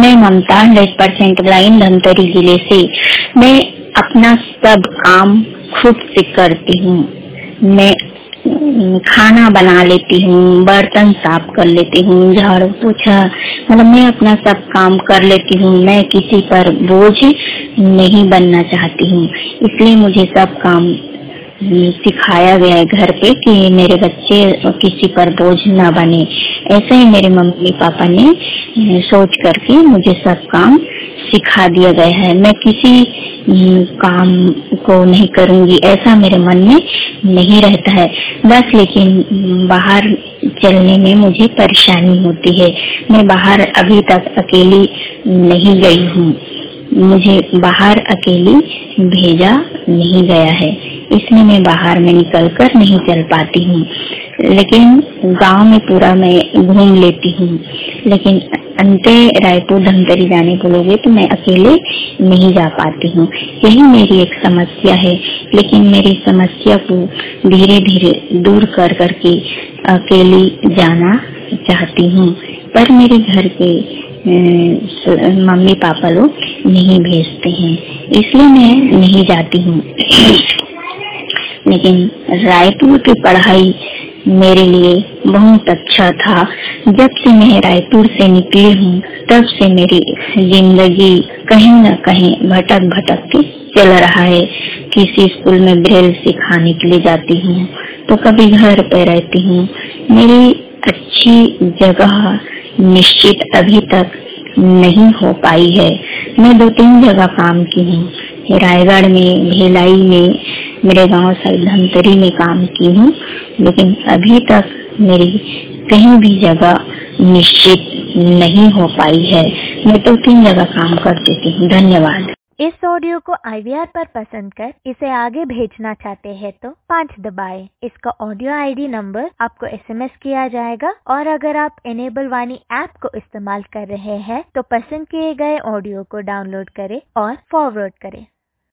मैं ममता 100% ब्लाइंड धमतरी जिले से। मैं अपना सब काम खुद से करती हूँ। मैं खाना बना लेती हूँ, बर्तन साफ कर लेती हूँ, झाड़ू पोछा, मतलब मैं अपना सब काम कर लेती हूँ। मैं किसी पर बोझ नहीं बनना चाहती हूँ, इसलिए मुझे सब काम सिखाया गया है घर पे कि मेरे बच्चे किसी पर बोझ न बने। ऐसे ही मेरे मम्मी पापा ने सोच करके मुझे सब काम सिखा दिया गया है। मैं किसी काम को नहीं करूंगी ऐसा मेरे मन में नहीं रहता है बस। लेकिन बाहर चलने में मुझे परेशानी होती है। मैं बाहर अभी तक अकेली नहीं गई हूँ, मुझे बाहर अकेली भेजा नहीं गया है, इसलिए मैं बाहर में निकलकर नहीं चल पाती हूँ। लेकिन गांव में पूरा मैं घूम लेती हूँ। लेकिन अंते रायपुर धमतरी जाने बोलोगे तो मैं अकेले नहीं जा पाती हूँ। यही मेरी एक समस्या है। लेकिन मेरी समस्या को धीरे धीरे दूर कर करके अकेली जाना चाहती हूँ, पर मेरे घर के मम्मी पापा लोग नहीं भेजते हैं, इसलिए मैं नहीं जाती हूँ। लेकिन रायपुर की पढ़ाई मेरे लिए बहुत अच्छा था। जब से मैं रायपुर से निकली हूँ तब से मेरी जिंदगी कहीं न कहीं भटक भटक के चल रहा है। किसी स्कूल में ब्रेल सिखाने के लिए जाती हूँ तो कभी घर पे रहती हूँ। मेरी अच्छी जगह निश्चित अभी तक नहीं हो पाई है। मैं 2-3 जगह काम की हूँ, रायगढ़ में, भिलाई में, मेरे गांव साइड धमतरी में काम की हूँ, लेकिन अभी तक मेरी कहीं भी जगह निश्चित नहीं हो पाई है। मैं 2-3 जगह काम कर देती हूँ। धन्यवाद। इस ऑडियो को IVR पर पसंद कर इसे आगे भेजना चाहते हैं तो 5 दबाएं। इसका ऑडियो ID नंबर आपको SMS किया जाएगा और अगर आप इनेबल वाणी ऐप को इस्तेमाल कर रहे हैं तो पसंद किए गए ऑडियो को डाउनलोड करें और फॉरवर्ड करें।